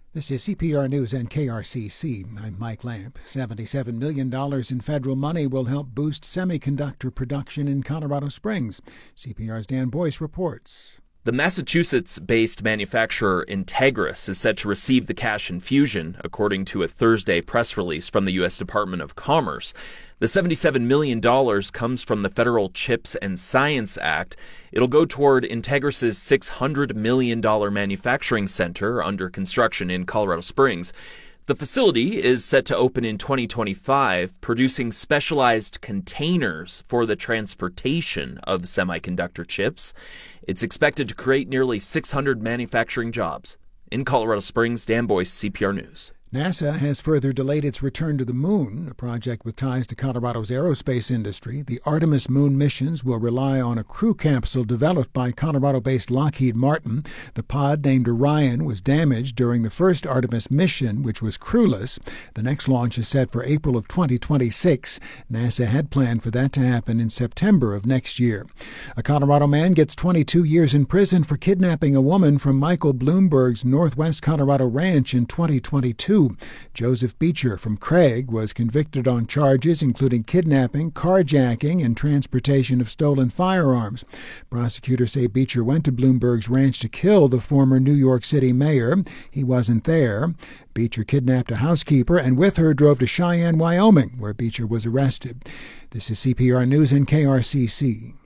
This is CPR News and KRCC. I'm Mike Lamp. $77 million in federal money will help boost semiconductor production in Colorado Springs. CPR's Dan Boyce reports. The Massachusetts-based manufacturer Entegris is set to receive the cash infusion, according to a Thursday press release from the U.S. Department of Commerce. The $77 million comes from the Federal CHIPS and Science Act. It'll go toward Entegris' $600 million manufacturing center under construction in Colorado Springs. The facility is set to open in 2025, producing specialized containers for the transportation of semiconductor chips. It's expected to create nearly 600 manufacturing jobs. In Colorado Springs, Dan Boyce, CPR News. NASA has further delayed its return to the moon, a project with ties to Colorado's aerospace industry. The Artemis moon missions will rely on a crew capsule developed by Colorado-based Lockheed Martin. The pod, named Orion, was damaged during the first Artemis mission, which was crewless. The next launch is set for April of 2026. NASA had planned for that to happen in September of next year. A Colorado man gets 22 years in prison for kidnapping a woman from Michael Bloomberg's Northwest Colorado ranch in 2022. Joseph Beecher from Craig was convicted on charges including kidnapping, carjacking, and transportation of stolen firearms. Prosecutors say Beecher went to Bloomberg's ranch to kill the former New York City mayor. He wasn't there. Beecher kidnapped a housekeeper and with her drove to Cheyenne, Wyoming, where Beecher was arrested. This is CPR News and KRCC.